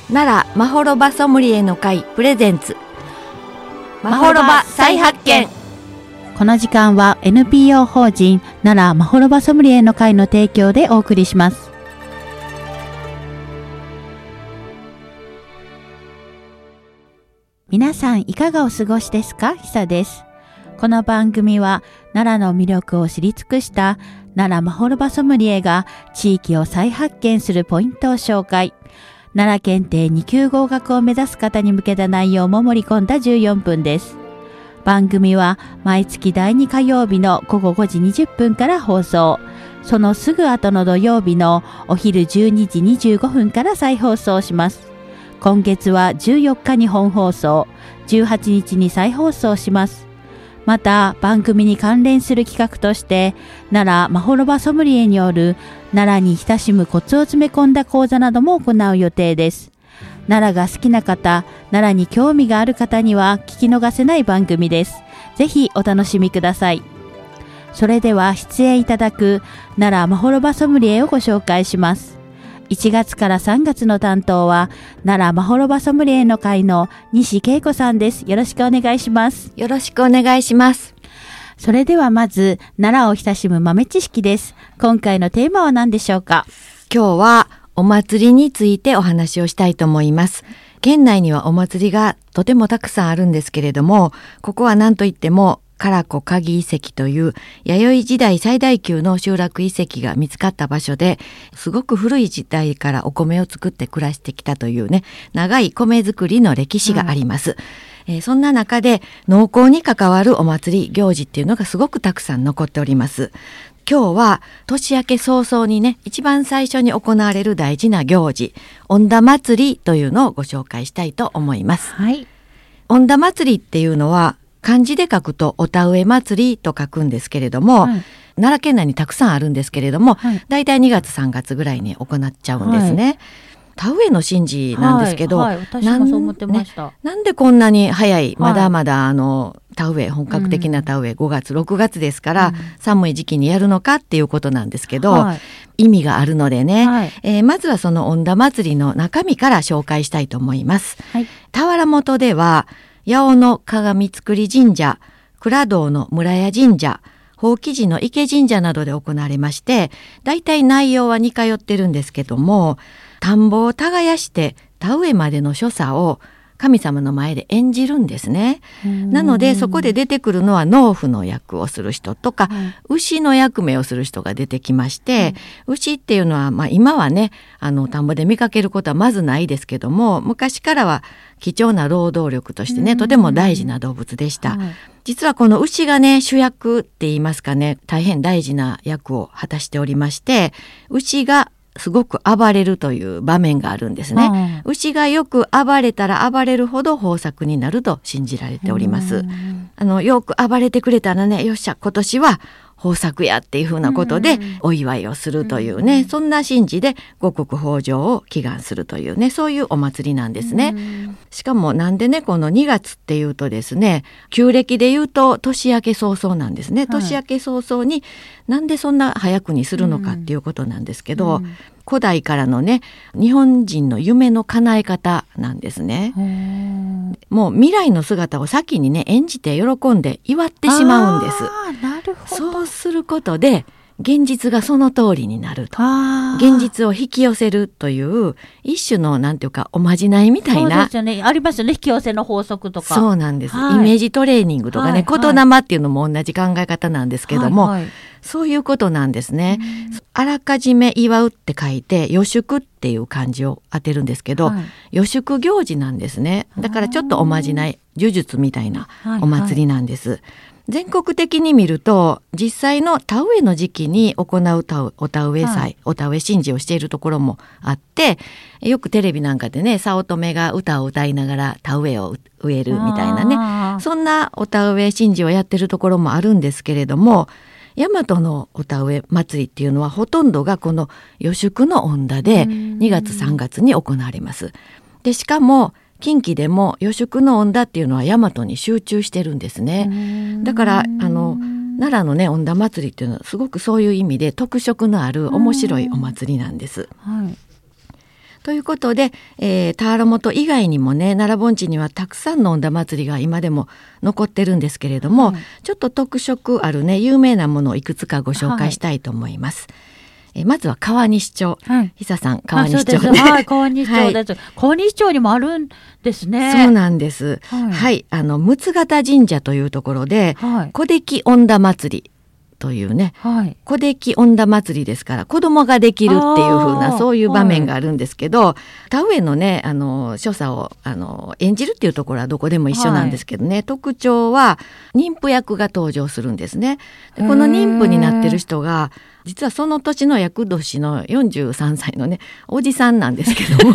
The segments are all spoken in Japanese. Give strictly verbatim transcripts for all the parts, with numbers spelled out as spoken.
奈良まほろばソムリエの会プレゼンツまほろば再発見。 この時間は エヌピーオー 法人奈良まほろばソムリエの会の提供でお送りします。皆さんいかがお過ごしですか？ひさです。この番組は奈良の魅力を知り尽くした奈良まほろばソムリエが地域を再発見するポイントを紹介。奈良検定に級合格を目指す方に向けた内容も盛り込んだじゅうよんぷんです。番組は毎月だいに火曜日のごごごじにじゅっぷんから放送。そのすぐ後の土曜日のお昼じゅうにじにじゅうごふんから再放送します。今月はじゅうよっかに本放送、じゅうはちにちに再放送します。また番組に関連する企画として奈良まほろばソムリエによる奈良に親しむコツを詰め込んだ講座なども行う予定です。奈良が好きな方、奈良に興味がある方には聞き逃せない番組です。ぜひお楽しみください。それでは出演いただく奈良まほろばソムリエをご紹介します。いちがつからさんがつの担当は奈良まほろばソムリエの会の西恵子さんです。よろしくお願いします。 よろしくお願いします。 それではまず奈良を親しむ豆知識です。今回のテーマは何でしょうか？ 今日はお祭りについてお話をしたいと思います。県内にはお祭りがとてもたくさんあるんですけれども、ここは何といっても唐子鍵遺跡という弥生時代最大級の集落遺跡が見つかった場所で、すごく古い時代からお米を作って暮らしてきたというね、長い米作りの歴史があります。うんえー、そんな中で農耕に関わるお祭り行事っていうのがすごくたくさん残っております。今日は年明け早々にね、一番最初に行われる大事な行事、御田祭りというのをご紹介したいと思います。 はい。 御田祭りっていうのは漢字で書くとお田植え祭りと書くんですけれども、はい、奈良県内にたくさんあるんですけれども、はい、だいたいにがつさんがつぐらいに行っちゃうんですね。はい、田植えの神事なんですけど、 はいはい、私もそう思ってました。 ね、なんでこんなに早い、まだまだあの田植え、本格的な田植えごがつろくがつですから、うん、寒い時期にやるのかっていうことなんですけど、はい、意味があるのでね、はいえー、まずはその御田祭りの中身から紹介したいと思います。はい、田原本では八尾の鏡造神社、倉堂の村屋神社、宝亀寺の池神社などで行われまして、だいたい内容は似通ってるんですけども、田んぼを耕して田植えまでの所作を神様の前で演じるんですね。なのでそこで出てくるのは農夫の役をする人とか、うん、牛の役目をする人が出てきまして、うん、牛っていうのは、まあ、今はねあの田んぼで見かけることはまずないですけども、昔からは貴重な労働力としてね、うん、とても大事な動物でした。うん、実はこの牛がね主役って言いますかね、大変大事な役を果たしておりまして、牛がすごく暴れるという場面があるんですね。うん、牛がよく暴れたら暴れるほど豊作になると信じられております。あのよく暴れてくれたらね、よっしゃ今年は豊作やっていうふうなことでお祝いをするというね、うん、そんな神事で五穀豊穣を祈願するというね、そういうお祭りなんですね。うん、しかもなんでねこのにがつっていうとですね、旧暦でいうと年明け早々なんですね。はい、年明け早々になんでそんな早くにするのかっていうことなんですけど、うん、古代からのね日本人の夢の叶え方なんですね。もう未来の姿を先にね演じて喜んで祝ってしまうんです。 あ、なるほど。 そうすることで現実がその通りになると、現実を引き寄せるという一種のなんていうかおまじないみたいな。 そうですよね、ありますよね、引き寄せの法則とか。 そうなんです、 はい、 イメージトレーニングとかね、はい、言霊っていうのも同じ考え方なんですけども、はいはい、そういうことなんですね。あらかじめ祝うって書いて予祝っていう漢字を当てるんですけど、はい、予祝行事なんですね。だからちょっとおまじない呪術みたいなお祭りなんです。はいはい、全国的に見ると実際の田植えの時期に行う田お田植え祭、はい、お田植え神事をしているところもあって、よくテレビなんかでね早乙女が歌を歌いながら田植えを植えるみたいなね、そんなお田植え神事をやってるところもあるんですけれども、大和のお田植え祭りっていうのはほとんどがこの予祝の御田でにがつさんがつに行われます。でしかも近畿でも予祝の御田っていうのは大和に集中してるんですね。だからあの奈良のね御田祭りっていうのはすごくそういう意味で特色のある面白いお祭りなんです。はい、 ということで、えー、田原本以外にもね奈良盆地にはたくさんの恩田祭りが今でも残ってるんですけれども、はい、ちょっと特色あるね有名なものをいくつかご紹介したいと思います。はい、えまずは川西町、はい、久さん川西町ね、 はい、川西町です、はい、川西町にもあるんですね。 そうなんです。はい、はい、あの六形神社というところで、はい、小出恩田祭りというね、はい、小出恩田祭りですから子供ができるっていう風なそういう場面があるんですけど、はい、田植えのねあの所作をあの演じるっていうところはどこでも一緒なんですけどね、はい、特徴は妊婦役が登場するんですね。でこの妊婦になってる人が実はその年の厄年のよんじゅうさんさいのねおじさんなんですけども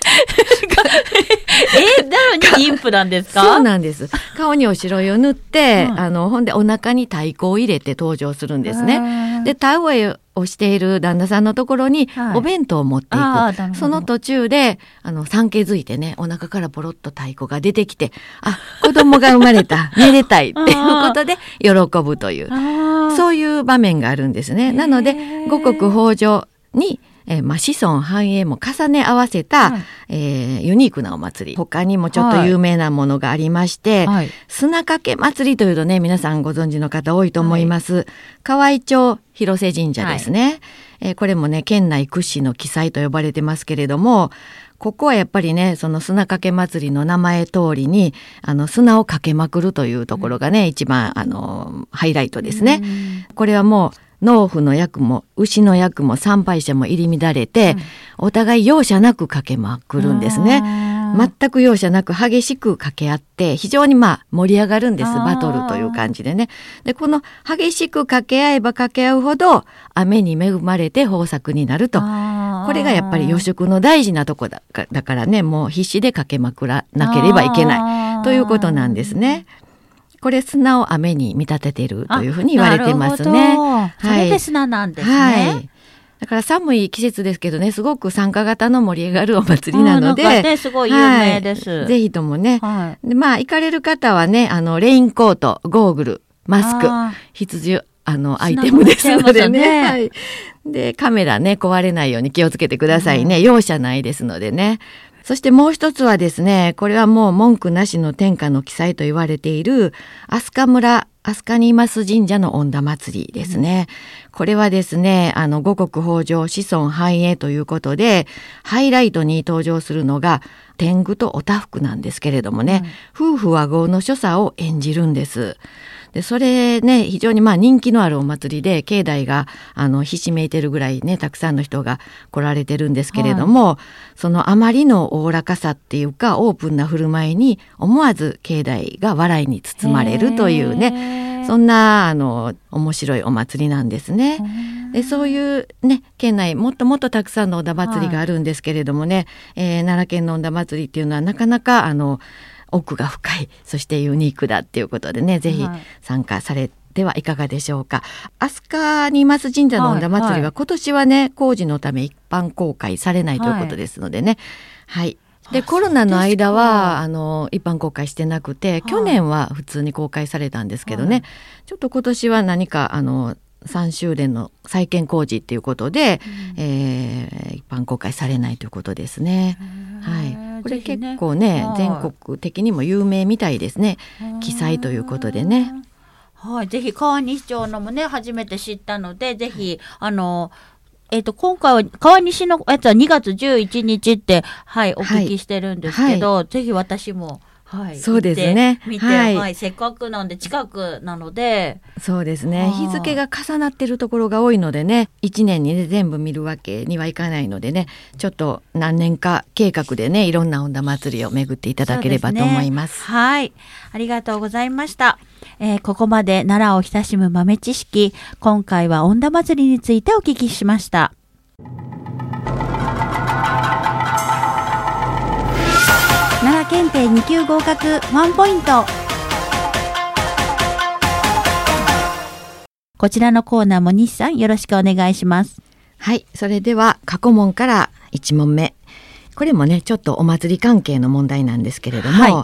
えなのに妊婦なんですか？ そうなんです。顔にお白いを塗って、うん、あのほんでお腹に太鼓を入れて登場するんですね。で田植えをしている旦那さんのところにお弁当を持っていく、はい、その途中であの産気づいてねお腹からポロッと太鼓が出てきてあ子供が生まれためでたいっていうことで喜ぶというそういう場面があるんですね。なので五穀豊穣にえーまあ、子孫繁栄も重ね合わせた、はいえー、ユニークなお祭り他にもちょっと有名なものがありまして、はい、砂かけ祭りというとね皆さんご存知の方多いと思います、はい、河合町広瀬神社ですね、はいえー、これもね県内屈指の奇祭と呼ばれてますけれどもここはやっぱりねその砂かけ祭りの名前通りにあの砂をかけまくるというところがね、うん、一番あのハイライトですね、うん、これはもう農夫の役も牛の役も参拝者も入り乱れて、うん、お互い容赦なくかけまくるんですね。全く容赦なく激しく掛け合って非常にまあ盛り上がるんです。バトルという感じでね。でこの激しく掛け合えば掛け合うほど雨に恵まれて豊作になると。これがやっぱり養殖の大事なとこだか、だからねもう必死で掛けまくらなければいけないということなんですね。これ砂を雨に見立てているというふうに言われてますね。 はい、それで砂なんですね。はい、 だから寒い季節ですけどねすごく参加型の盛り上がるお祭りなので、 なんかね、すごい有名です、 はい、ぜひともね、はい、でまあ行かれる方はねあのレインコートゴーグルマスク必需あのアイテムですのでね、はい、でカメラね壊れないように気をつけてくださいね、うん、容赦ないですのでね。そしてもう一つはですねこれはもう文句なしの天下の奇祭と言われている飛鳥村飛鳥にます神社の恩田祭りですね、うん、これはですねあの五穀豊穣子孫繁栄ということでハイライトに登場するのが天狗とお多福なんですけれどもね、うん、夫婦和合の所作を演じるんです。でそれね非常にまあ人気のあるお祭りで境内があのひしめいてるぐらいねたくさんの人が来られてるんですけれども、はい、そのあまりのおおらかさっていうかオープンな振る舞いに思わず境内が笑いに包まれるというねそんなあの面白いお祭りなんですね。でそういうね県内もっともっとたくさんのおだ祭りがあるんですけれどもね、はいえー、奈良県のおだ祭りっていうのはなかなかあの奥が深いそしてユニークだっていうことでねぜひ参加されてはいかがでしょうか。飛鳥にます神社の恩田祭りは今年はね工事のため一般公開されないということですのでね、はい、はいでコロナの間はあの一般公開してなくて、はい、去年は普通に公開されたんですけどね、はい、ちょっと今年は何かあのさん修練の再建工事っていうことで、うんえー、一般公開されないということですね。はい、これ結構ね、はい、全国的にも有名みたいですね。記載ということでね。 はい、ぜひ川西町のもね初めて知ったのでぜひあのえっと今回は川西のやつはにがつじゅういちにちってはいお聞きしてるんですけど、はい、ぜひ私もはい、 そうですね見て、はいはい、せっかくなんで近くなのでそうですね日付が重なってるところが多いのでねいちねんに、ね、全部見るわけにはいかないのでねちょっと何年か計画でねいろんな恩田祭りを巡っていただければと思います。 そうですね、はいありがとうございました、えー、ここまで奈良を親しむ豆知識今回は恩田祭りについてお聞きしました。奈良検定に級合格ワンポイント。こちらのコーナーも西さんよろしくお願いします。 はい、それでは過去問からいち問目。これもねちょっとお祭り関係の問題なんですけれども、はい、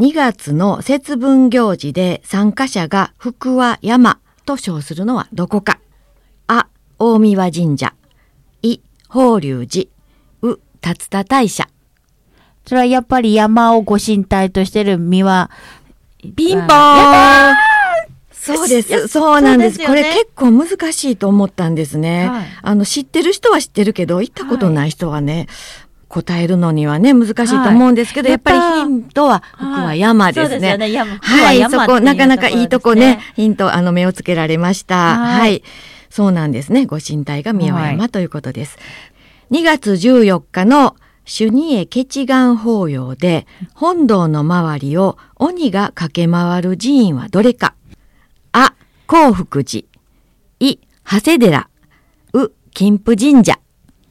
にがつの節分行事で参加者が福は山と称するのはどこか。あ、大神神社、い、法隆寺、う、 竜田大社。 それはやっぱり山をご神体としてる三輪。 ピンポーン。そうです。そうなんです。 そうですよね。 これ結構難しいと思ったんですね。はい、あの、知ってる人は知ってるけど、行ったことない人はね、はい、答えるのにはね、難しいと思うんですけど、はい、やっぱりヒントは、福は山ですね。はい、そうですよね。山。はい、そこ、なかなかいいとこね、ヒント、あの、目をつけられました。はい。はい、そうなんですね。ご神体が三輪山ということです。はい、にがつじゅうよっかの朱二重結願法要で、本堂の周りを鬼が駆け回る寺院はどれか。あ、興福寺。い、長谷寺。う、金峰神社。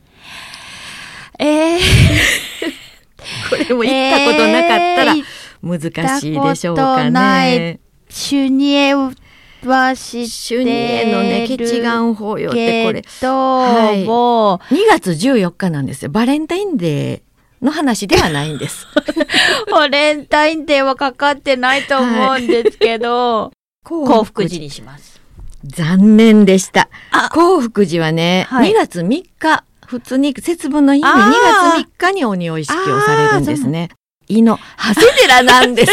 えー、 これも行ったことなかったら難しいでしょうかね。 朱二重は知ってる朱二重のね、結願法要ってこれ。 はい、もうにがつじゅうよっかなんですよ。バレンタインデーの話ではないんです。 バレンタインデーはかかってないと思うんですけど、はい、興福寺にします。 残念でした。興福寺はね、はい、にがつみっか、普通に節分の日ににがつみっかに鬼を意識をされるんですね。いの長谷寺なんです。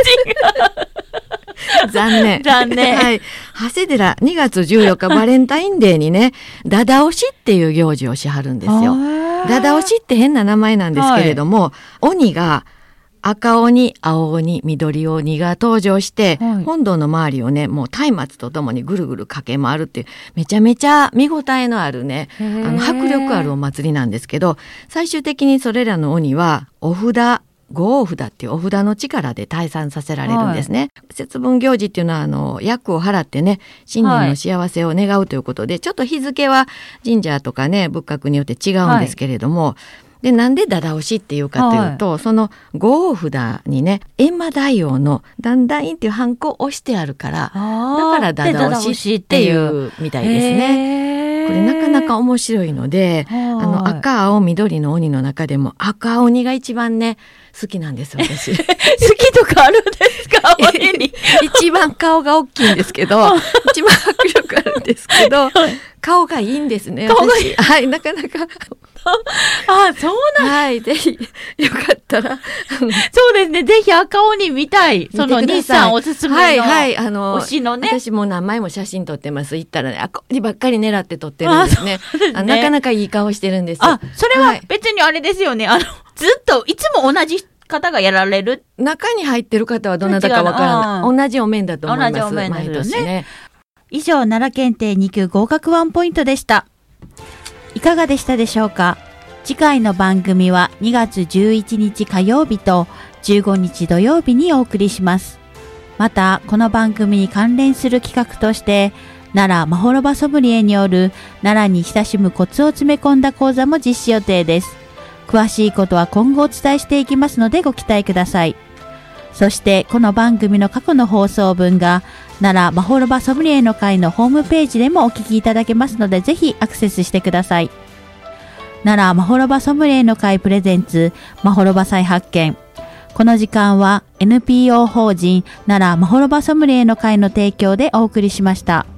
残念。 残念。 はい。長谷寺にがつじゅうよっかバレンタインデーにね、だだ押しっていう行事をしはるんですよ。だだ押しって変な名前なんですけれども、はい、鬼が赤鬼、青鬼、緑鬼が登場して、はい、本堂の周りをね、もう松明とともにぐるぐる駆け回るっていう、めちゃめちゃ見応えのあるね、あの迫力あるお祭りなんですけど、最終的にそれらの鬼は、お札、五お札っていうお札の力で退散させられるんですね。はい、節分行事っていうのは、あの、厄を払ってね、新年の幸せを願うということで、はい、ちょっと日付は神社とかね、仏閣によって違うんですけれども、はい、で、なんでだだ押しっていうかというと、はい、その五お札にね、閻魔大王のだんだんっていうハンコを押してあるから、だからだだ押しっていうみたいですね。これなかなか面白いので、あの赤青緑の鬼の中でも赤鬼が一番ね好きなんです私。 好きとかあるんですか？鬼に一番顔が大きいんですけど、一番迫力あるんですけど、顔がいいんですね。 顔がいい。 はい、なかなか。 あ、そうなん。 はい、ぜひよかったら。 そうですね。ぜひ赤鬼見たい。その兄さんおすすめの。はいはい、あの推しのね。 私も何枚も写真撮ってます。行ったらね、赤鬼ばっかり狙って撮ってるんですね。あ、なかなかいい顔してるんです。 あ、それは別にあれですよね。あのずっといつも同じ方がやられる。 中に入ってる方はどなたかわからない。同じお面だと思います。同じお面ですね。ね、 以上、奈良検定に級合格ワンポイントでした。いかがでしたでしょうか？次回の番組はにがつじゅういちにち火曜日とじゅうごにち土曜日にお送りします。また、この番組に関連する企画として、奈良まほろばソムリエによる奈良に親しむコツを詰め込んだ講座も実施予定です。詳しいことは今後お伝えしていきますのでご期待ください。そしてこの番組の過去の放送分が奈良まほろばソムリエの会のホームページでもお聞きいただけますので、ぜひアクセスしてください。奈良まほろばソムリエの会プレゼンツまほろば再発見。この時間は エヌピーオー 法人奈良まほろばソムリエの会の提供でお送りしました。